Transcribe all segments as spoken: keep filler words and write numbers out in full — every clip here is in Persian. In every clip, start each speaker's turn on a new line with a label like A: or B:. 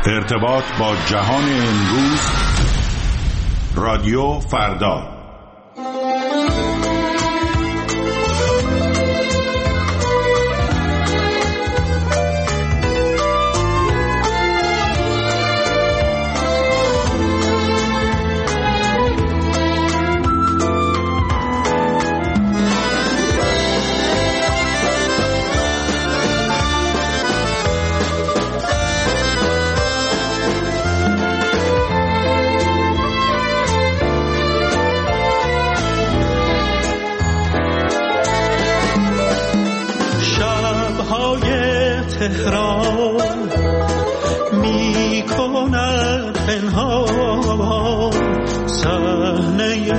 A: ارتباط با جهان امروز، رادیو فردا.
B: تهران می کند پنهان صحنه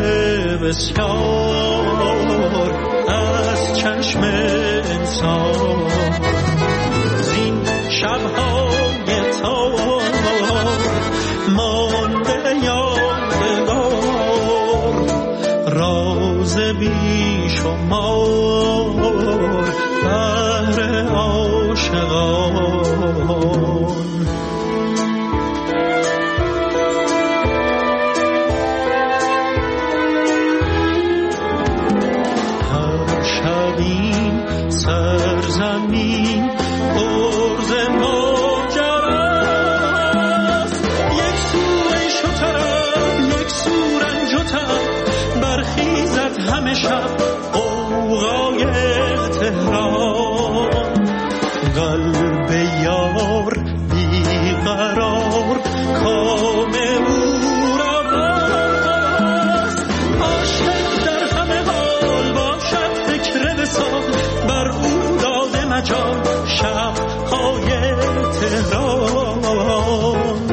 B: بسیار از چشم انسان. زین شب‌های تار مانده یادگار، راز بی‌شمار بهر عاشقان. هر شب این سرزمین پرز ماجراست، یک سوی شترم یک سو رنج و تب، برخیزد همه شب غوغای تهران. قلب یار بیقرار کام او را بست، عاشق در همه حال باشد فکر وصال، بر او داده مجال شب‌های تهران.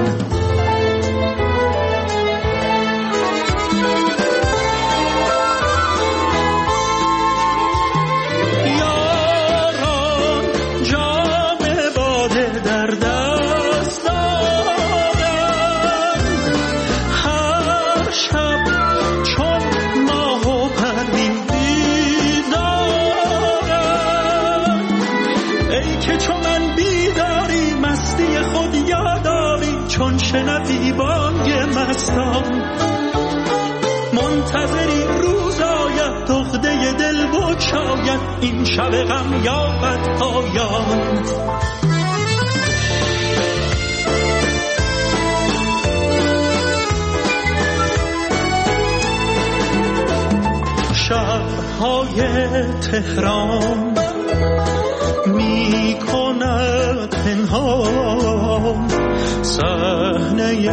B: چون شنوی بانگ مستان، منتظری روز آید دغده دل بگشاید، این شب غم یابد پایان. شب‌های تهران می کند پنهان صحنه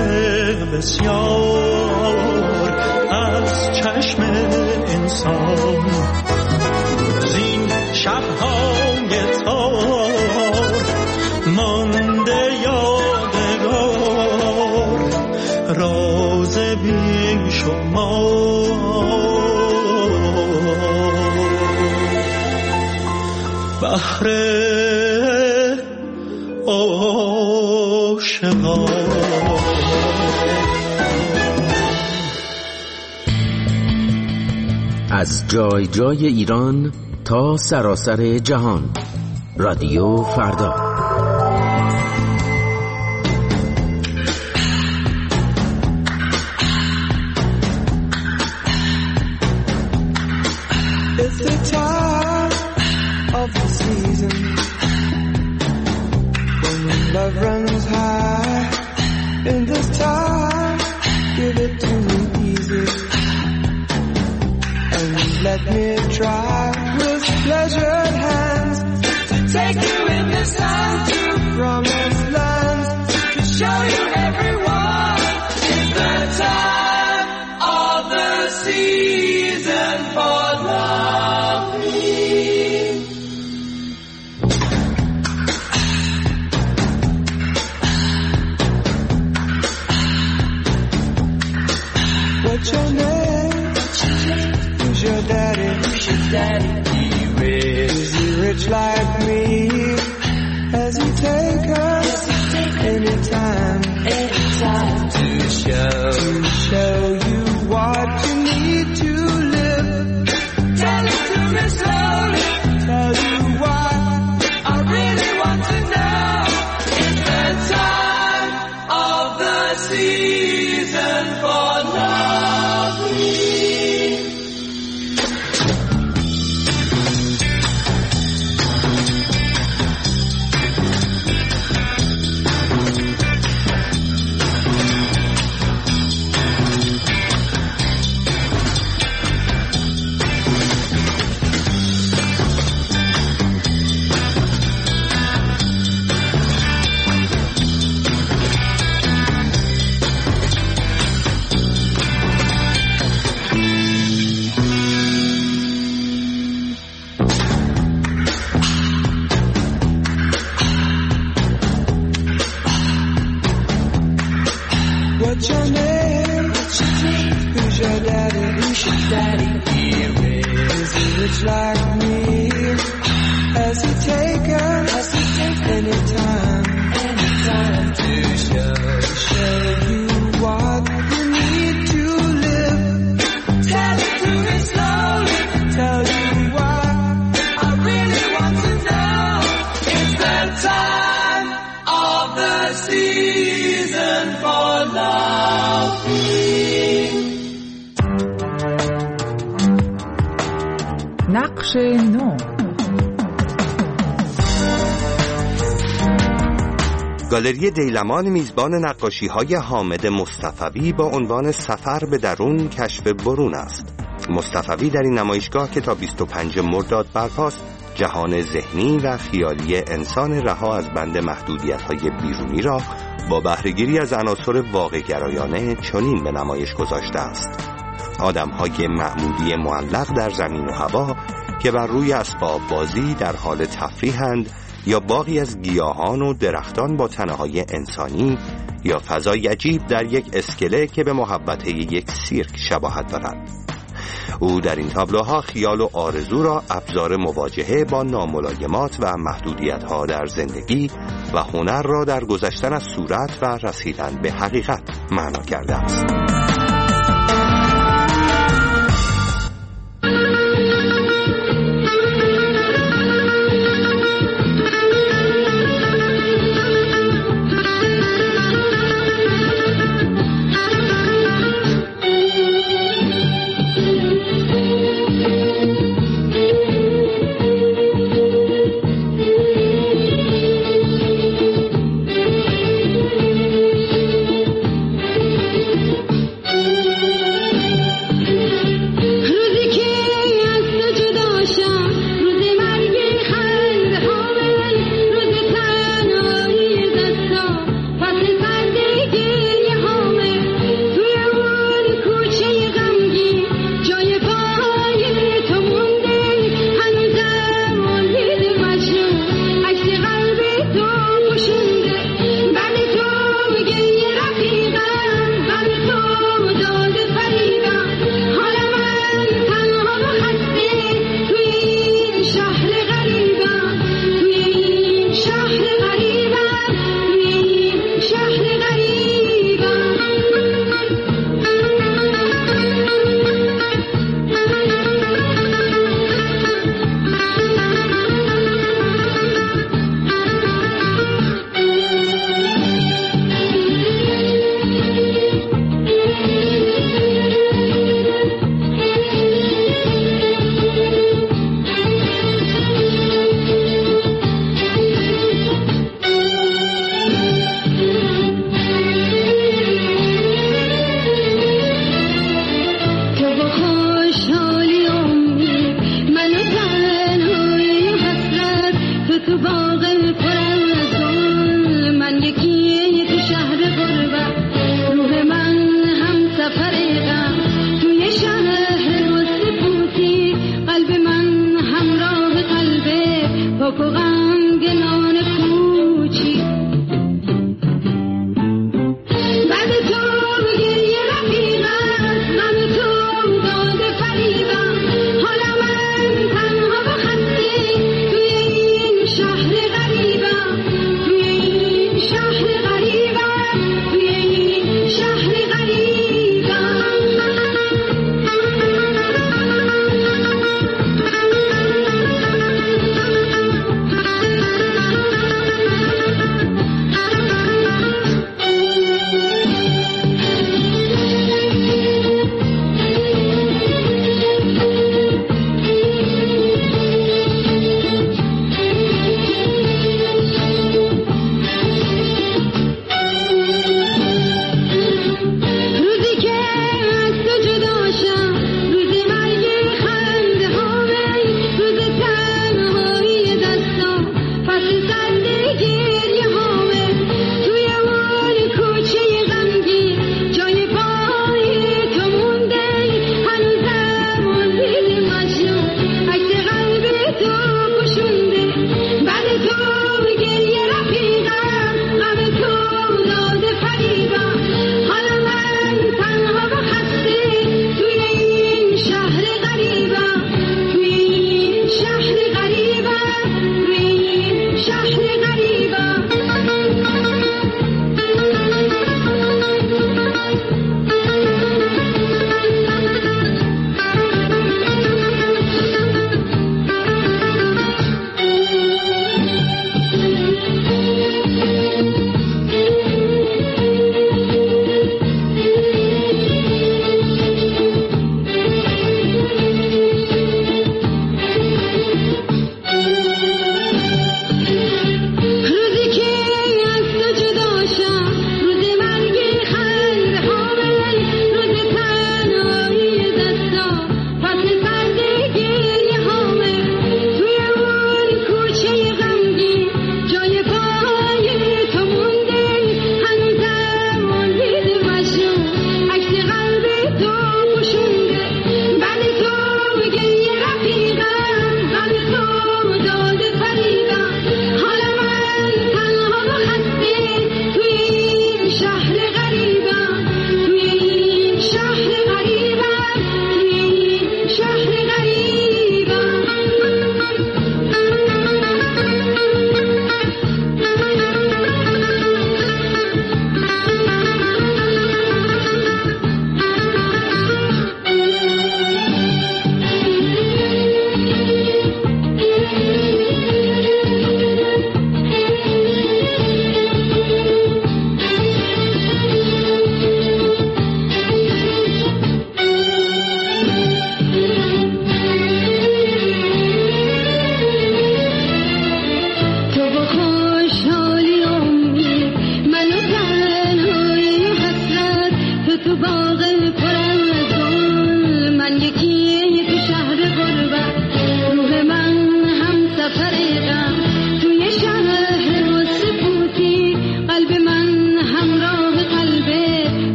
B: بسیار از چشم انسان. زین شب‌های تار مانده یادگار، راز بی‌شمار بهر عاشقان.
C: از جای جای ایران تا سراسر جهان، رادیو فردا.
D: It's the time of the season when love runs high. In this time, give it to me easy and let me try with pleasured hands to take you in this time to promised lands, to show you everyone. It's the time of the season for loving. What's your name? Who's your daddy? Who's your daddy? He wears What's your name? What's your name? Who's your daddy? Who's your daddy? Here is he rich like me? Has he taken? Has he taken any time? Any time to show show you what you need to live? Tell it to me slowly. Tell you what I really want to know. It's the time of the season for loving.
E: نقش نو.
F: گالری دیلمان میزبان نقاشی‌های حامد مصطفوی با عنوان سفر به درون کشف برون است. مصطفوی در این نمایشگاه که تا بیست و پنجم مرداد برپاست، جهان ذهنی و خیالی انسان رها از بند محدودیت‌های بیرونی را با بهره‌گیری از عناصر واقع‌گرایانه چنین به نمایش گذاشته است. آدم‌های معمولی معلق در زمین و هوا که بر روی اسباب بازی در حال تفریحند، یا باغی از گیاهان و درختان با تنه‌های انسانی، یا فضای عجیب در یک اسکله که به محبت یک سیرک شباهت دارد. او در این تابلوها خیال و آرزو را ابزار مواجهه با ناملایمات و محدودیت‌ها در زندگی و هنر را در گذشتن از صورت و رسیدن به حقیقت معنا کرده است.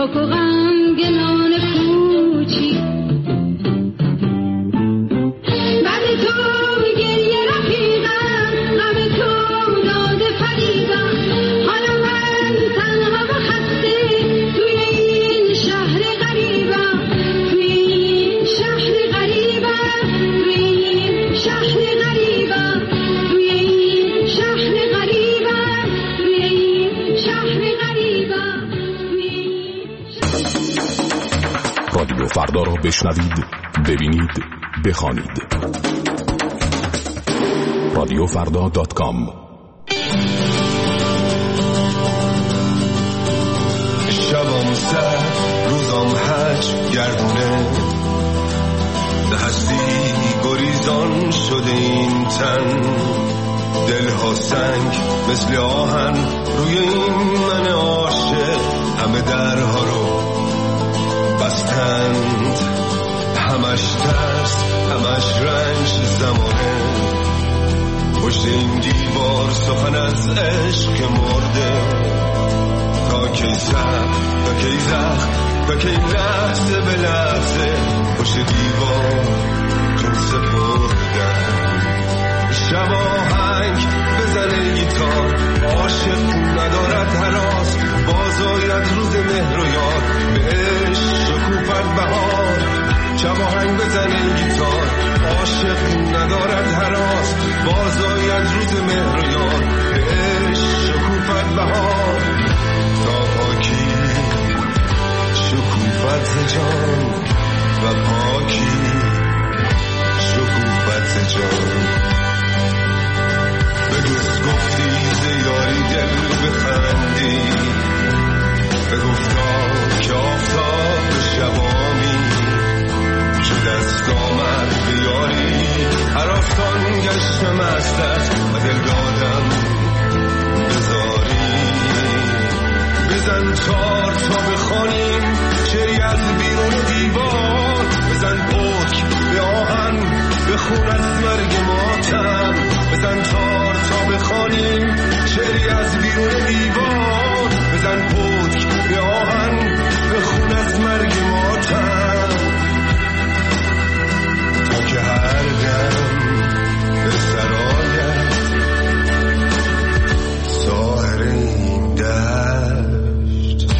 G: شاخ و غمگنان پوچی بعد تو گریه رفیقم غم تو ناز فریبم حالا من تنها و خسته توی این شهر غریبم توی این شهر غریبم توی این شهر غریبم توی این شهر غریبم توی این شهر غریبم
H: رادیو فردا را بشنوید، ببینید، بخوانید. رادیو فردا دات کام.
I: شبام سر روزام هج گردونه به هستی گریزان شده این تن دلها سنگ مثل آهن روی این من عاشق همه درها رو بستند همش ترس همش رنج زمانه پشت این دیوار سخن از عشق که مرده تا کی سر تا کی زخم تا کی لحظه به لحظه پشت دیوار جون سپردن شب آهنگ بزنه گیتار عاشق ندارد هراس باز آید روز مهر و یاد به عشق شکوفت بهار شب آهنگ بزنه گیتار عاشق ندارد هراس باز آید روز مهر و یاد به عشق شکوفت بهار تا پاکی شکوفت جان و پاکی شکوفت جان به دوست گفتی زیاری دل بخندی به گفتا که آفتاب به شبامی شد از دامت بیاری هر آفتان گشتم ازت و دل دادم بذاری بزن چار تا بخوانیم شعری از بیرون دیوار بزن پک به آهن بخون از مرگ ماتم بزن چار تا بخوانیم شعری از بیرون دیوار بزن پک به آهن بخون از مرگ ماتم تا که هر دم به سرایت ساحر این دشت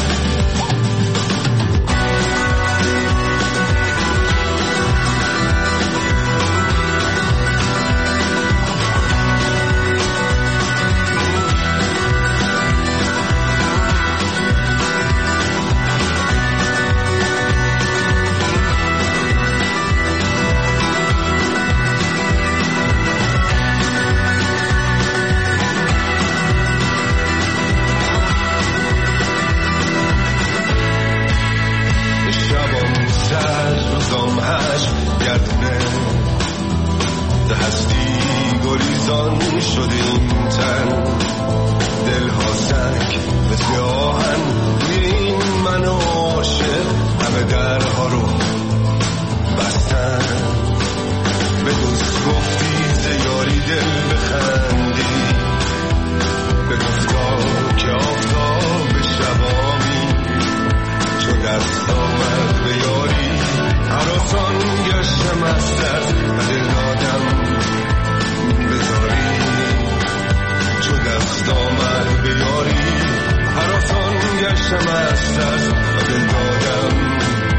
I: شد این تن دلها سنگ مثل آهن این من عاشق همه درها رو بستن به دوست گفتی زیاری دل بخندی به گفتا که آفتاب به شبامی چو دست آمد به یاری هر آسان گشتم از دست و دل دادم بذاری چو دست آمد به یاری هر آسان گشتم از دست و دل دادم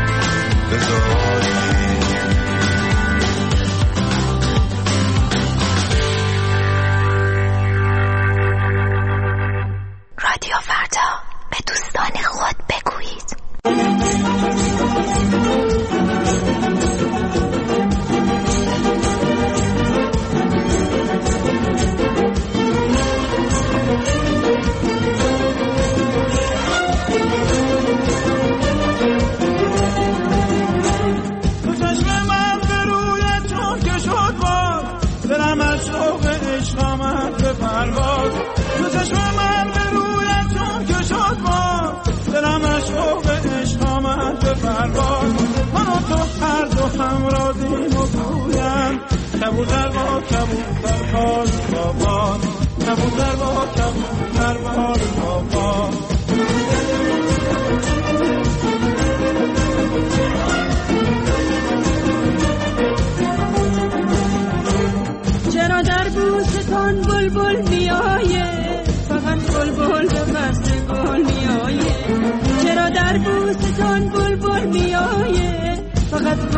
I: بذاری
J: رادیو فردا به دوستان خود بگویید.
B: کبوتر با کبوتر بال بابا کبوتر با کبوتر بال بابا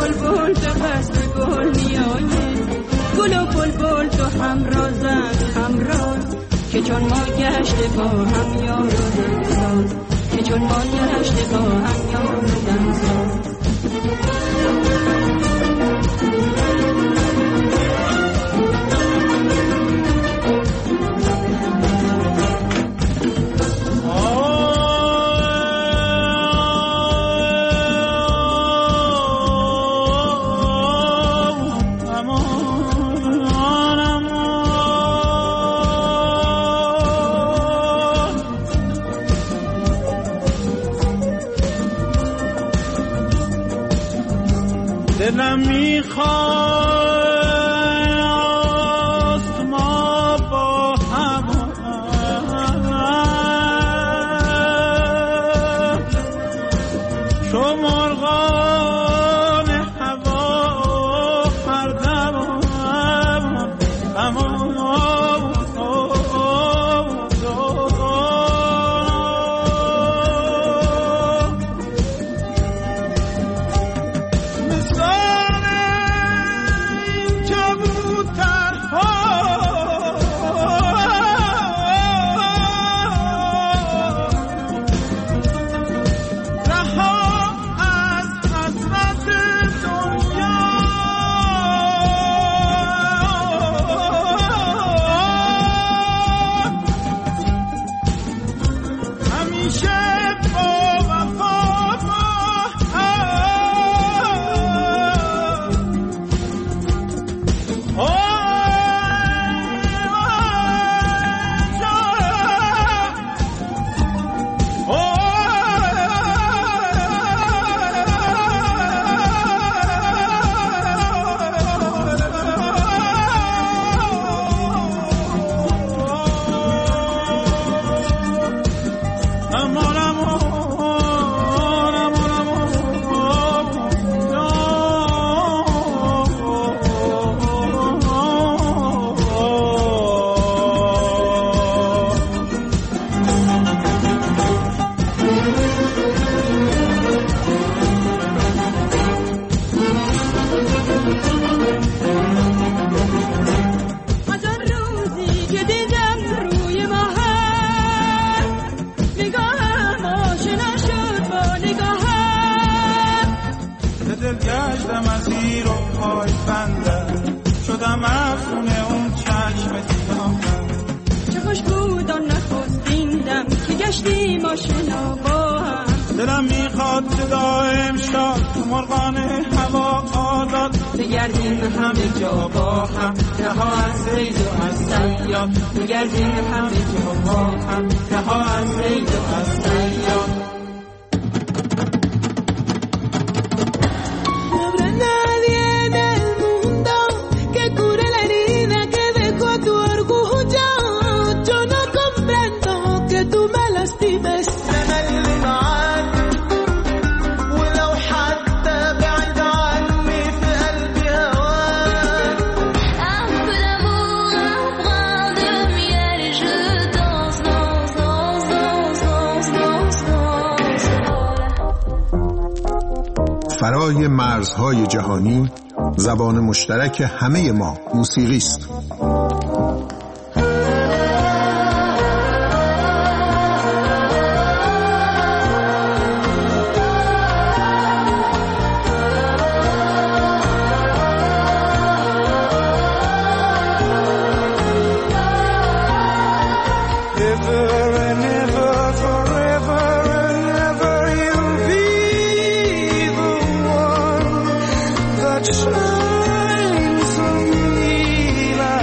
G: بلبل تو قصد گل میایی، گل و بلبل تو همرازن همراز، که چون ما گشته با هم یار و دمساز، که چون ما گشته با هم یار و دمساز.
B: دلم میخواست ما با هم چو مرغان هوا هر دم اما دلم میخواد صدا امشب تو مرغان هوا آزاد بگردیم همه جا با هم، رها از رید و از سیاد، بگردیم همه جا با هم، رها از رید و از سیاد.
K: فرای مرزهای جهانی، زبان مشترک همه ما موسیقی است.
D: Shines on me like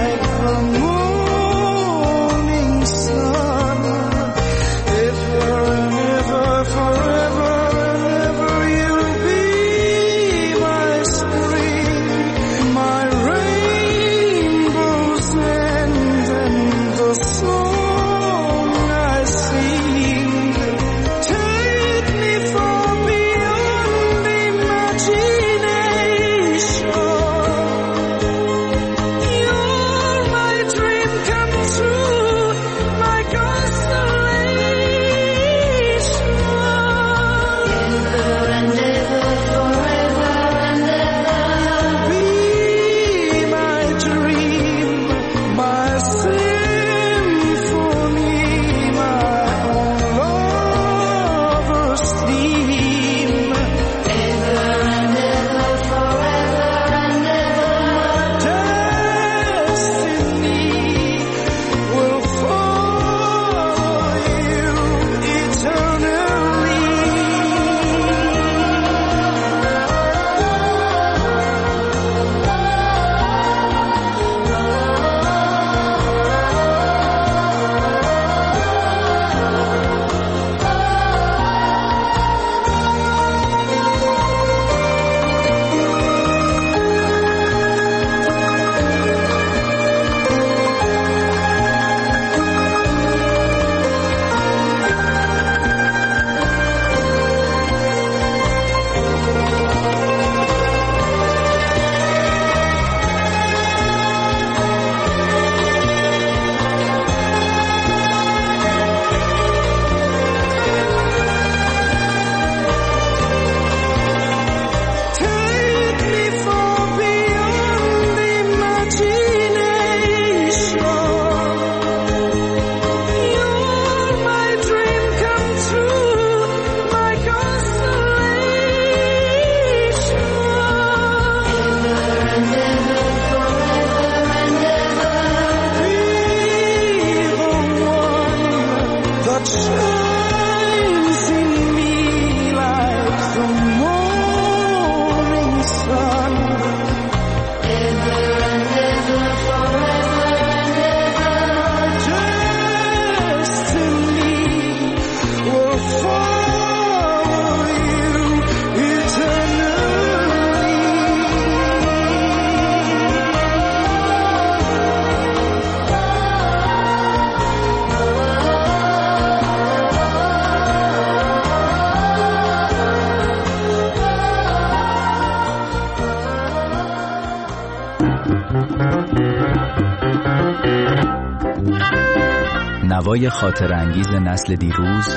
L: نوای خاطر انگیز نسل دیروز،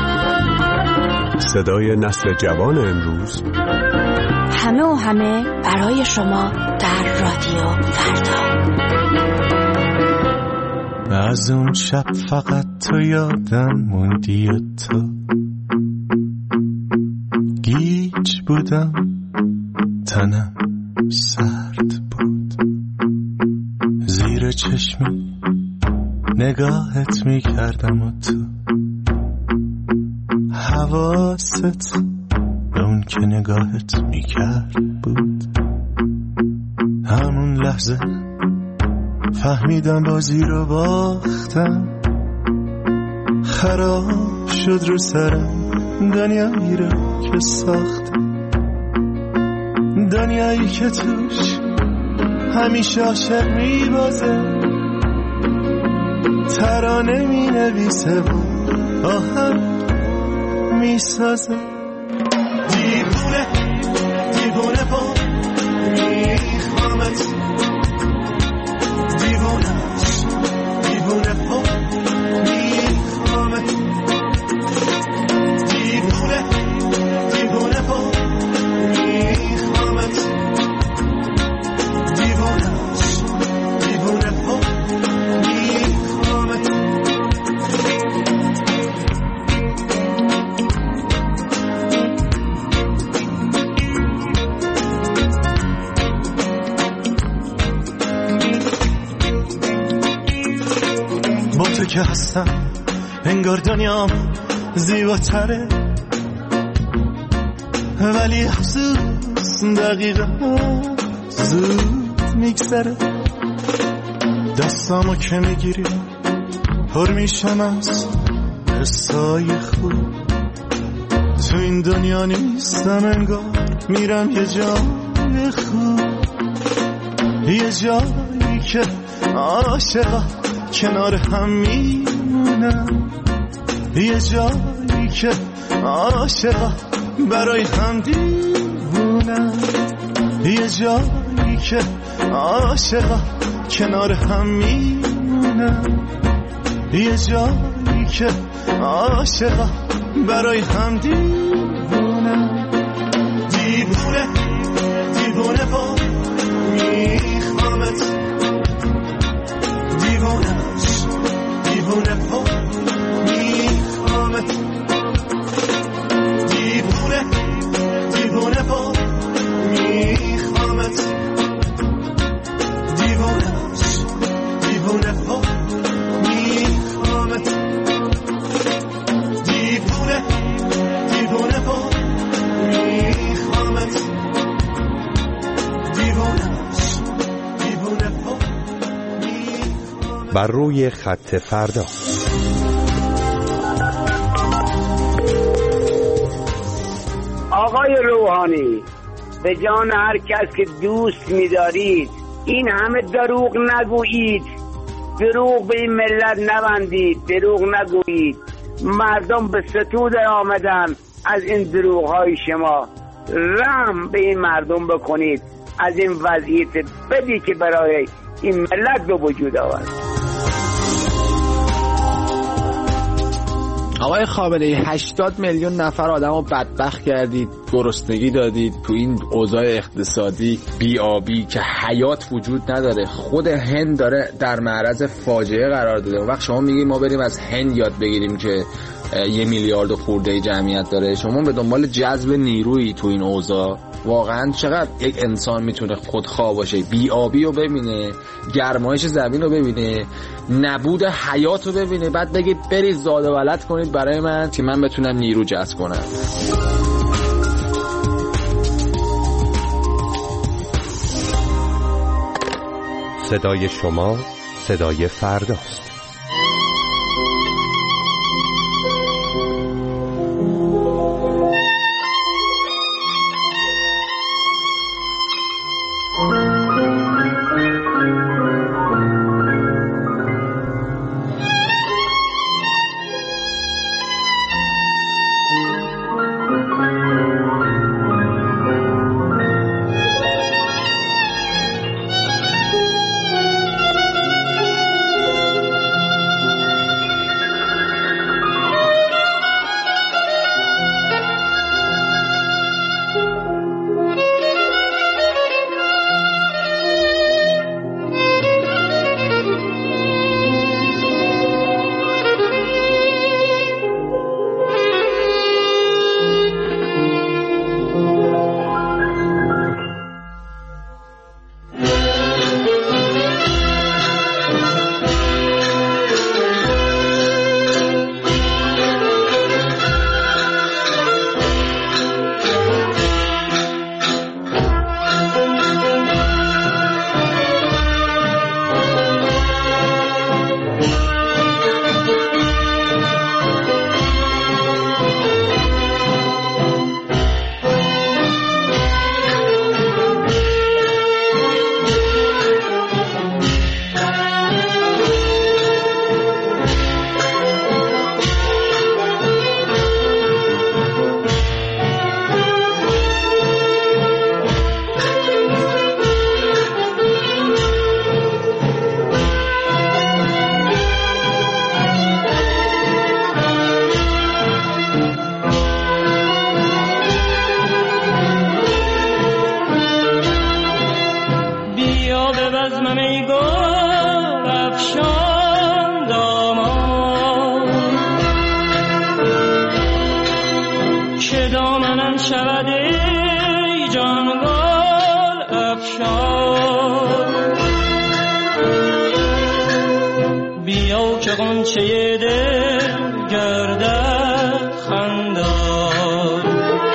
K: صدای نسل جوان امروز،
J: همه و همه برای شما در رادیو فردا.
B: از اون شب فقط تو یادم موندی و تو گیج بودم، تنم سرد بود، زیر چشمی نگاهت میکردم و تو حواست به اون که نگاهت میکرد بود. همون لحظه فهمیدم بازی رو باختم، خراب شد رو سرم دنیایی رو که ساختم، دنیایی که توش همیشه عاشق میبازه، ترانه می نویسه و آهنگ می سازه. دیوونه دیوونه با میخوامت، دیوونه دیوونه با میخوامت، دیوونه دیوونه با میخوامت، دیوونه دیوونه با که هستم انگار دنیام زیباتره، ولی افسوس دقیقا زود میگذره. دستامو که میگیری پر میشم از حسای خوب، تو این دنیا نیستم انگار میرم یه جای خوب، یه جایی که عاشقا کنار هم میمونم، یه جایی که عاشقا برای هم دیوونم، یه جایی که عاشقا کنار هم میمونم، یه جایی که عاشقا برای هم دیوونم. دیوونه دیوونه با میخوامت، دیوونه دیوونه با میخوامت، دیوونه دیوونه با میخوامت، دیوونه دیوونه با میخوامت، دیوونه دیوونه با میخوامت، دیوونه دیوونه با.
F: بر روی خط فردا.
M: آقای روحانی، به جان هر کس که دوست می‌دارید این همه دروغ نگویید، دروغ به این ملت نبندید، دروغ نگویید. مردم به ستود آمدن از این دروغ‌های شما. رحم به این مردم بکنید از این وضعیت بدی که برای این ملت به وجود آورد.
N: آقای خامنه‌ای، هشتاد میلیون نفر آدم رو بدبخت کردید، گرسنگی دادید، تو این اوضاع اقتصادی بی‌آبی که حیات وجود نداره. خود هند داره در معرض فاجعه قرار داده. اون وقت شما میگید ما بریم از هند یاد بگیریم که یه میلیارد خورده جمعیت داره. شما به دنبال جذب نیرویی تو این اوضاع. واقعا چقدر یک انسان میتونه خودخواه باشه؟ بی‌آبی رو ببینه، گرمایش زمین رو ببینه، نبود حیات رو ببینه، بعد بگید برید زاد و ولد کنید برای من که من بتونم نیرو جذب کنم.
F: صدای شما صدای فرداست.
B: شود ای جان گل افشان بیا که غنچه دل گردد خندان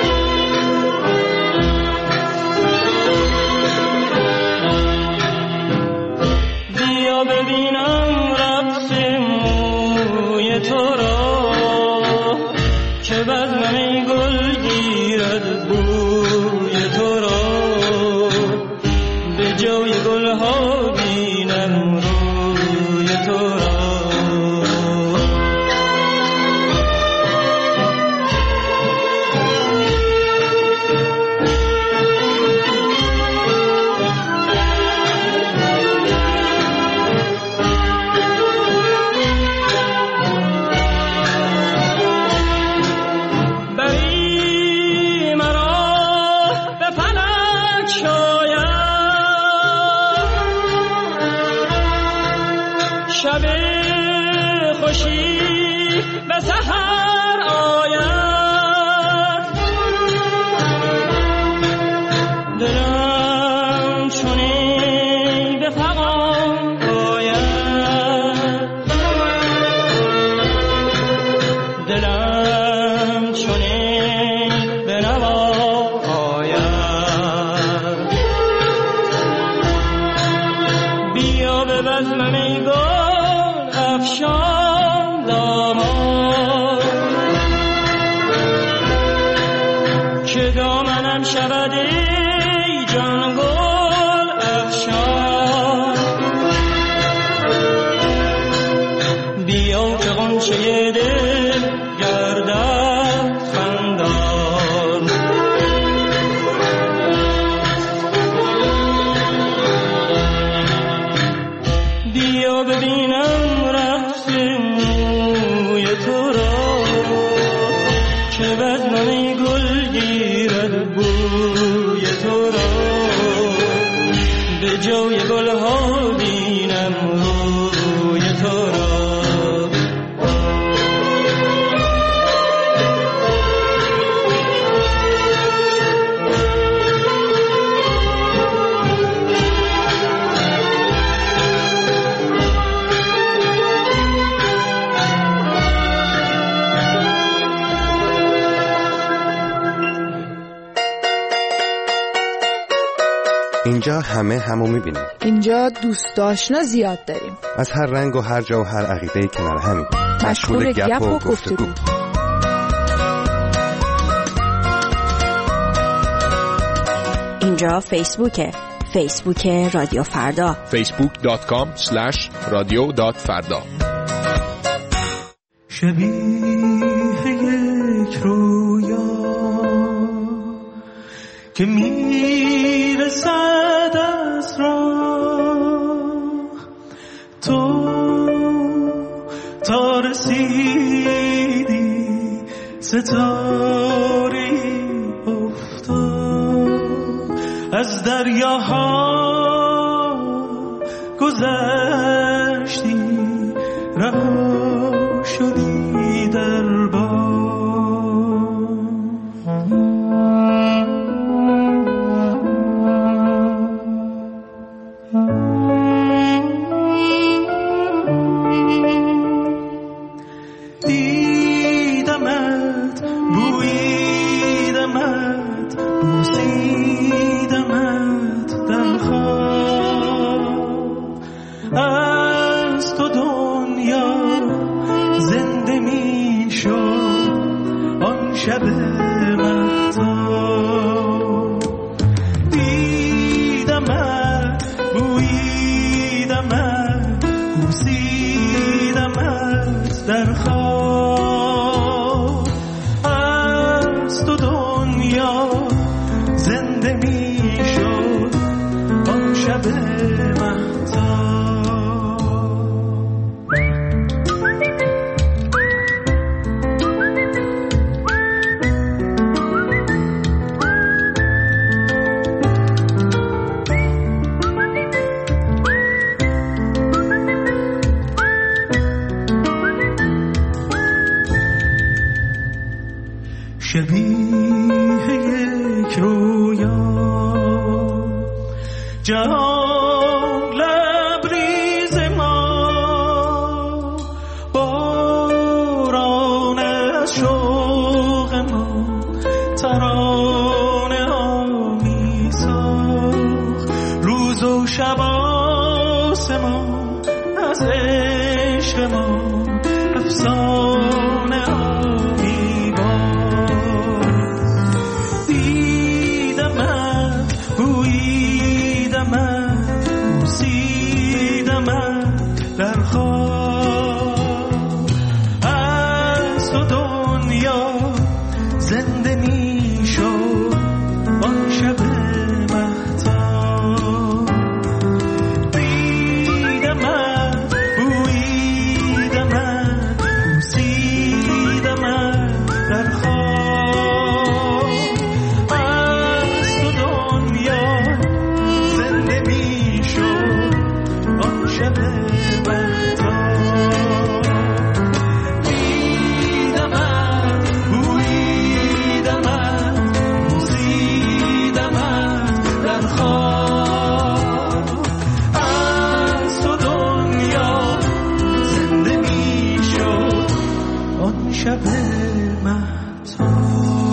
B: بیا ببینم رقص موی تو را که بزمه گل گیرد بوی تو را به جای گل ها بینم روی تو را
F: اینجا همه همو میبینیم.
E: اینجا دوست آشنا زیاد داریم.
F: از هر رنگ و هر جا و هر عقیده‌ای کنار همین.
E: مشغول گپ و گفتگو.
J: اینجا فیسبوکه. فیسبوک رادیو فردا.
K: فیسبوک دات کام اسلش رادیو دات فردا.
B: شبیه یک رویا که میرسد از راه تو تا رسیدی ستاره افتاد از دریاها گذشتی رها شدی در باد دیدمت بویدمت بوسیدمت در خواب از تو دنیا زنده می شد آن شب مهتاب دیدمت بویدمت بوسیدمت در خواب از تو دنیا زنده می شد آن شب مهتاب شبیه جهان لبریز ما، باران از شوق ما، ترانه ها می ساخت، روز و شب آسمان از عشق ما افسانه ها می باخت. دیدمت، بوییدمت، بوسیدمت در خواب، از تو دنیا زنده می شد آن شب مهتاب. دیدمت، بوییدمت، بوسیدمت در خواب، از تو دنیا زنده می شد آن شب مهتاب. دیدمت، بوییدمت، بوسیدمت در خواب، از تو دنیا زنده می شد آن شب مهتاب.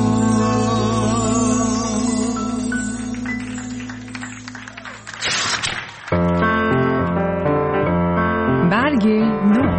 O: برگ نو.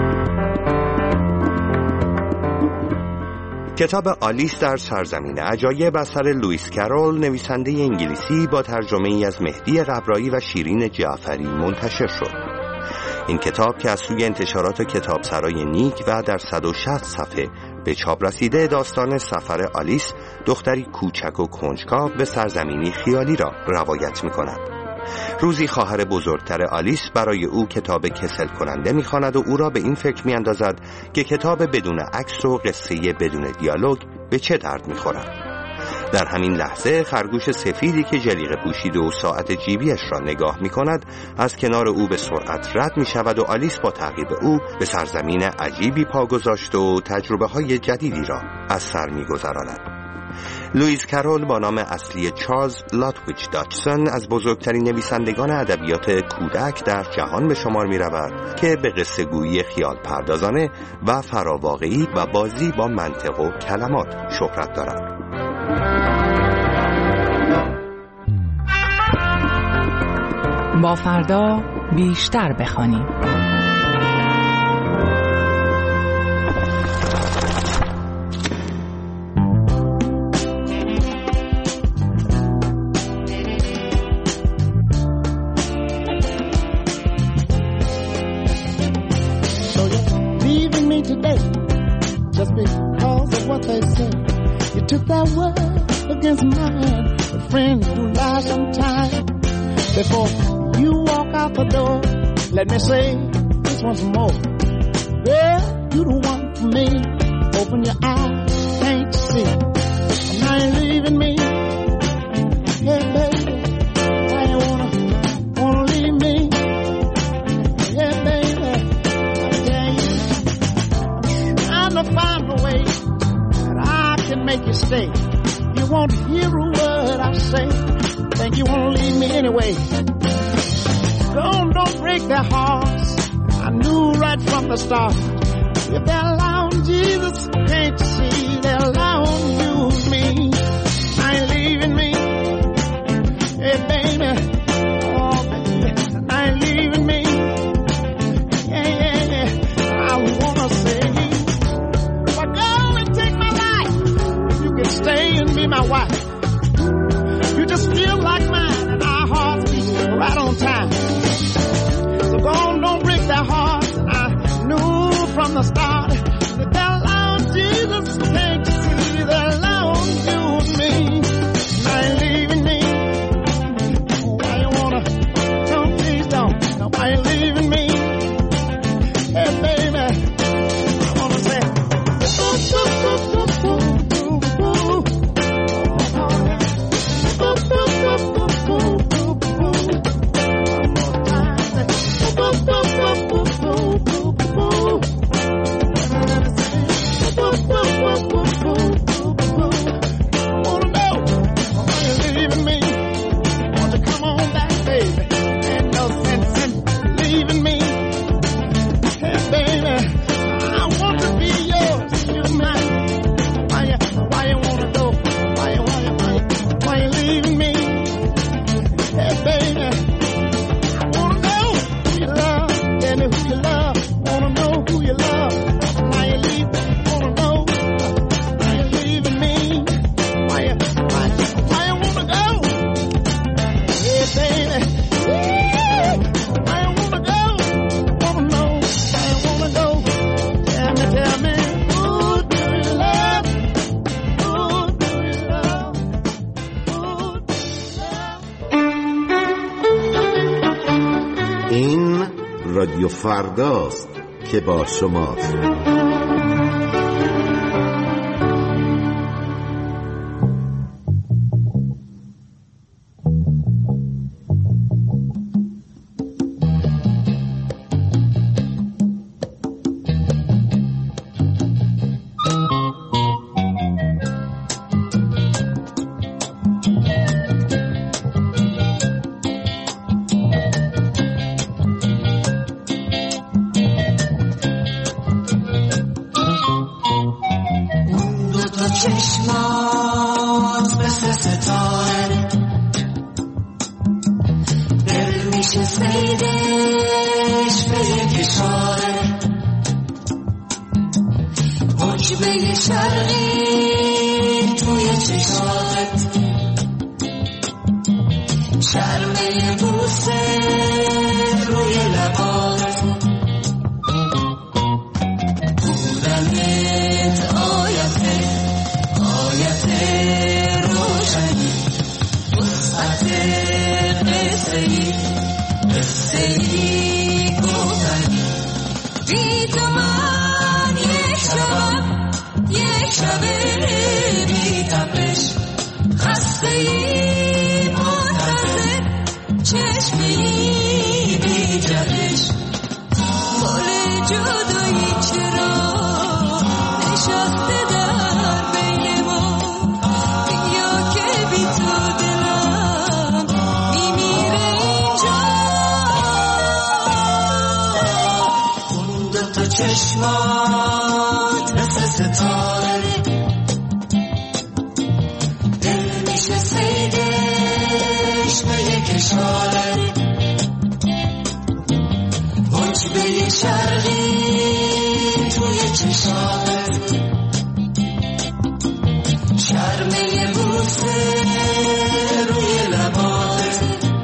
F: کتاب آلیس در سرزمین عجایب اثر لوئیس کرول، نویسنده انگلیسی، با ترجمه ای از مهدی قبرایی و شیرین جعفری منتشر شد. این کتاب که از سوی انتشارات کتابسرای نیک و در صد و شصت صفحه به چاپ رسیده، داستان سفر آلیس، دختری کوچک و کنجکاو به سرزمینی خیالی را روایت می کند. روزی خواهر بزرگتر آلیس برای او کتاب کسل کننده می خواند و او را به این فکر می اندازد که کتاب بدون عکس و قصه بدون دیالوگ به چه درد می خورد. در همین لحظه خرگوش سفیدی که جلیقه پوشیده و ساعت جیبیش را نگاه می کند از کنار او به سرعت رد می شود و آلیس با تعقیب او به سرزمین عجیبی پا گذاشته و تجربه های جدیدی را از سر می گذراند. لوئیس کرول با نام اصلی چارلز لاتویچ داچسون از بزرگترین نویسندگان ادبیات کودک در جهان به شمار می رود که به قصه گویی خیال پردازانه و فراواقعی و بازی با منطق و کلمات شهرت دارد.
O: با فردا بیشتر بخوانیم.
P: Just because of what they say, you took that word against mine. A friend who lies sometime. Before you walk out the door, let me say this once more. Girl, you the one for me. Open your eyes, can't you see? And now you're leaving me. Hey baby, why you wanna wanna leave me? Yeah baby, I tell you, I'm trying to find a way that I can make you stay. You won't hear a word I say. Think you wanna leave me anyway. Don't, don't break their hearts. I knew right from the start. If they're allowing Jesus, can't you see? They're allowing you and me. I ain't leaving me. Hey baby, oh baby, I ain't leaving me. Yeah, yeah, yeah. I wanna say, but go and take my life. You can stay and be my wife. You just feel like mine, and our hearts beat right on time. So go on, don't break their hearts. I knew from the start that they're allowing Jesus, can't you see? They're allowing you and me. I ain't leaving me. Why you wanna? Don't, please don't. No, I ain't leaving me. Hey baby, I wanna say, ooh, ooh, ooh, ooh, ooh, ooh. Oh, yeah. Ooh, ooh, ooh.
Q: رادیو فرداست که با شماست.
D: چشمات مثل ستاره دل میشه سیدش به یک اشاره حجبه شرقی توی چشمات شرمه بوسه روی لبات بودنت آیته آیت روشنی وسعت قصه ای قصه ای گفتنی بی تو من یک شب یک شب بی تپش خسته ای منتظر چشم ای بی جهش گل جدایی چرا نشسته در چشمات مثل ستاره دل میشه سیدش به یک اشاره حجبه شرقی توی چشمات شرمه بوسه روی لبات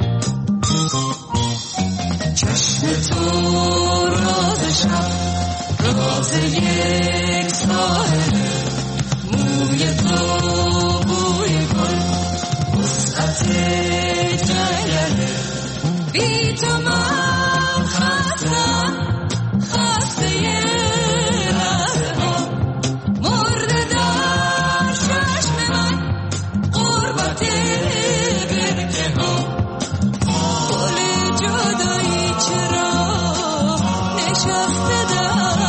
D: چشم تو رازشم راز یک ساحل موی تو بوی گل وسعت جنگل بی تو من خستم خسته رهه ها مرده در چشم من قربت برکه ها گل جدایی چرا نشسته در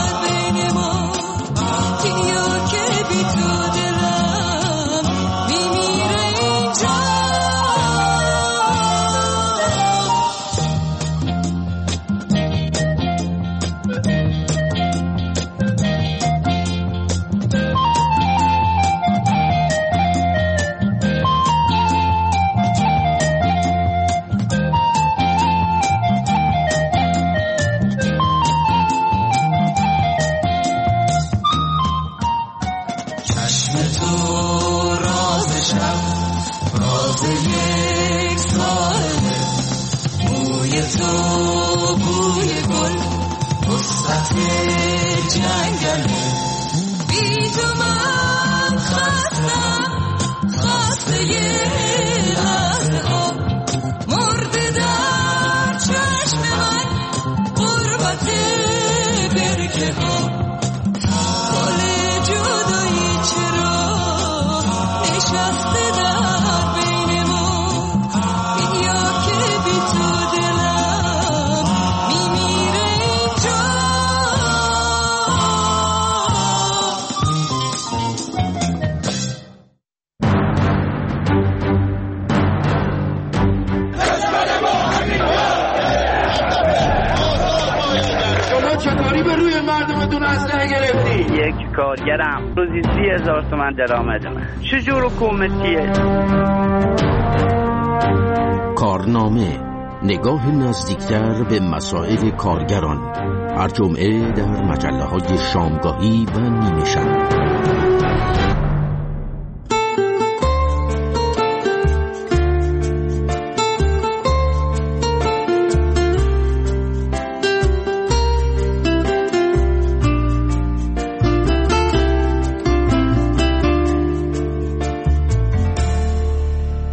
M: کارگرم روزی سی هزار تومن درآمد من چجور حکومتیه؟
C: کارنامه نگاه نزدیکتر به مسائل کارگران هر جمعه در مجله های شامگاهی و نیمه شب.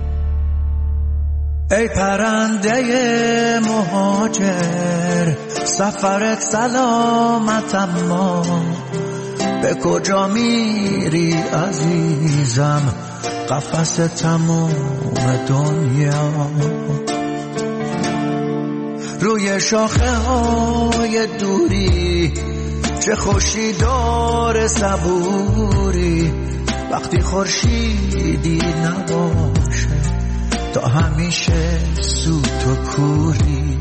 D: ای پرنده مهاجر
R: سفرت سلامت، اما به کجا میری عزیزم؟ قفس تموم دنیا روی شاخه های دوری، چه خوشی داره صبوری وقتی خورشیدی نباشه، تا همیشه سوت و کوری.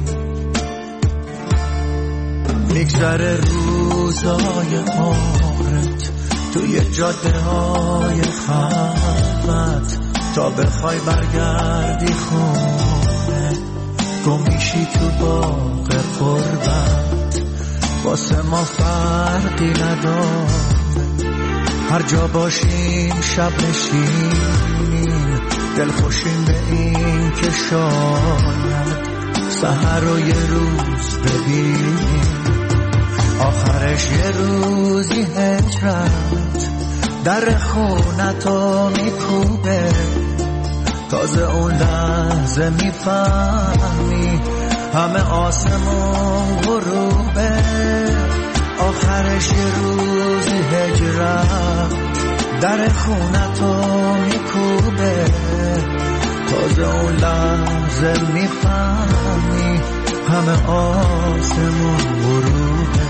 R: میگذره روزای عمرت توی جاده های خلوت، تا بخوای برگردی خونه گم میشی تو باغ قربت. واسه ما فرقی نداره، هر جا باشیم شب نشینیم، دل خوشیم به این که شاید سحر رو یه روز ببینیم. آخرش یه روزی هجرت در خونتو میکوبه، تازه اون لحظه میفهمی همه آسمون غروبه. آخرش یه روزی هجرت در خونتو میکوبه، تازه اون لحظه میفهمی همه آسمون غروبه.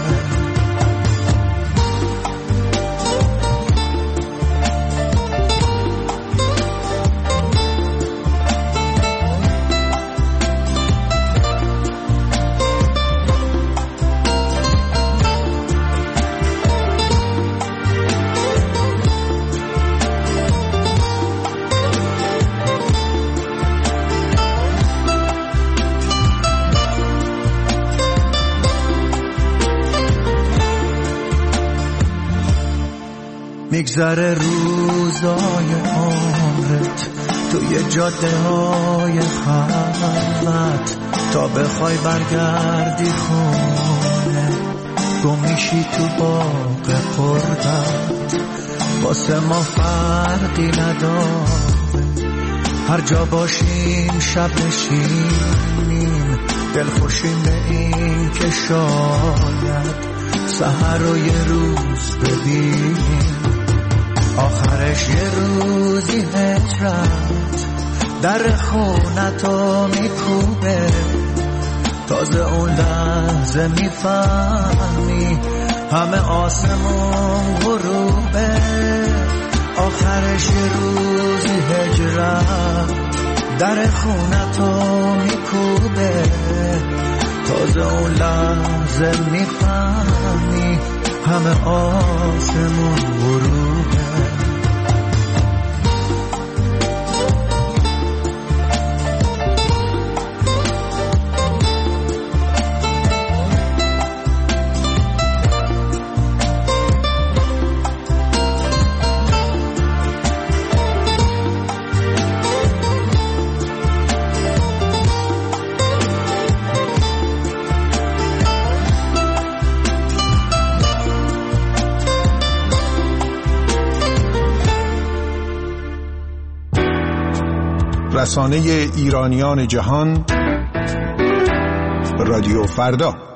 R: میگذره روزای عمرت توی جاده های خلوت، تا بخوای برگردی خونه گم میشی تو باغ قربت. واسه ما فرقی نداره، هر جا باشیم شب نشینیم، دل خوشیم به این که شاید سحر رو یه روز ببینیم. آخرش یه روزی هجرت در خونتو میکوبه، تازه اون لحظه میفهمی همه آسمون غروبه. آخرش یه روزی هجرت در خونتو میکوبه، تازه اون لحظه میفهمی همه آسمون غروبه.
S: رسانه ایرانیان جهان، رادیو فردا.